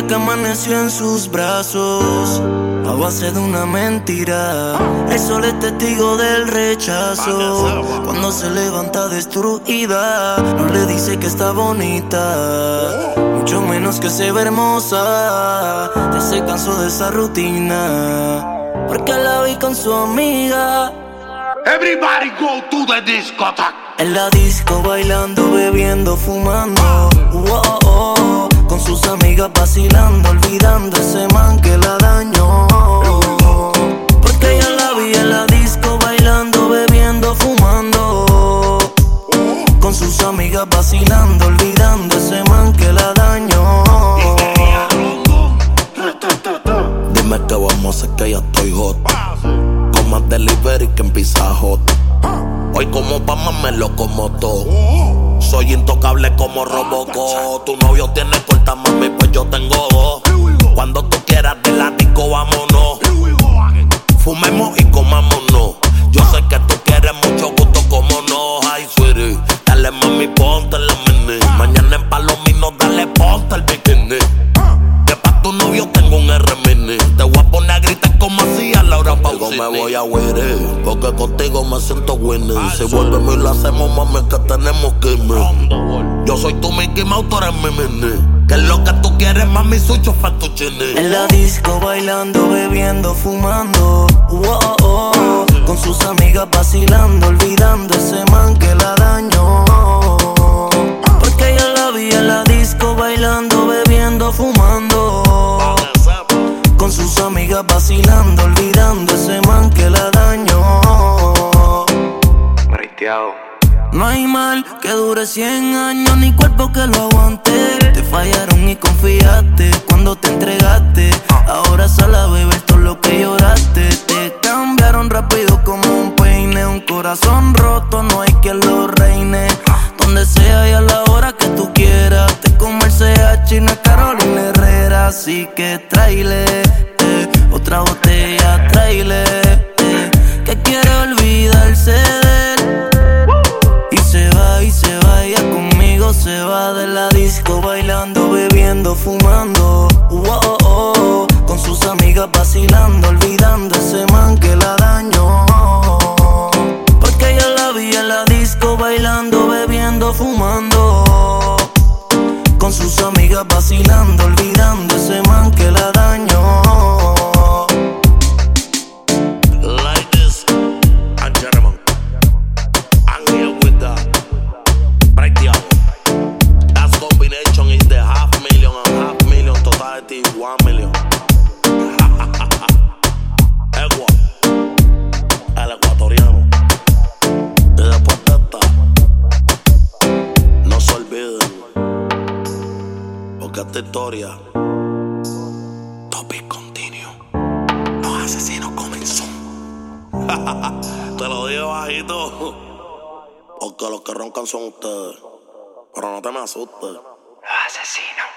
que amaneció en sus brazos a base de una mentira. El sol es testigo del rechazo. Cuando se levanta destruida, no le dice que está bonita, mucho menos que se ve hermosa. Ya se cansó de esa rutina, porque la vi con su amiga. Everybody go to the discotheque. En la disco bailando, bebiendo, fumando, con sus amigas vacilando, olvidando ese man que la dañó. Porque ella la vi en la disco bailando, bebiendo, fumando, con sus amigas vacilando, olvidando ese man que la dañó. Dime qué vamos a hacer que ya estoy hot, con más delivery que en Pizza Hut. Hoy como Pama me lo como todo. Soy intocable como Robocop. Tu novio tiene corta, mami, pues yo tengo dos. Cuando tú quieras de la disco, vámonos. Fumemos y comámonos. Yo sé que tú quieres mucho gusto, como no. Ay, sweetie, dale mami, ponte la mini. Mañana en Palomino, dale, ponte el bikini. Que pa' tu novio tengo un R-Mini. Te voy a poner a gritar como hacía Laura Pausini. Contigo me voy a huir, porque contigo me siento winning. Si volvemos y lo hacemos, mami, que tenemos que irme. Yo soy tu Mickey Mouse, tú eres mi Minnie. Que es lo que tú quieres, mami, soy chofer tu chini. En la disco bailando, bebiendo, fumando, con sus amigas vacilando, olvidando ese man que la dañó. Porque ella la vi en la disco bailando, bebiendo, fumando, con sus amigas vacilando, olvidando ese man que la dañó. No hay mal que dure 100 años, ni cuerpo que lo aguante. Te fallaron y confiaste cuando te entregaste. Ahora sal a beber todo lo que lloraste. Te cambiaron rápido como un peine. Un corazón roto, no hay quien lo reine. Donde sea y a la hora que tú quieras. Te como el CH, no es Carolina Herrera. Así que tráele, otra botella, tráele, que quiere olvidarse de él. Y se va, ella conmigo se va de la disco bailando, bebiendo, fumando, con sus amigas vacilando, olvidando ese man que la dañó. Porque ella la vi en la disco bailando, bebiendo, fumando, con sus amigas vacilando, olvidando ese man que la dañó. El ecuatoriano. Y después de esta, no se olviden, porque esta historia, topic continuo. Los asesinos comenzó. Te lo digo bajito, porque los que roncan son ustedes. Pero no te me asustes. Los asesinos.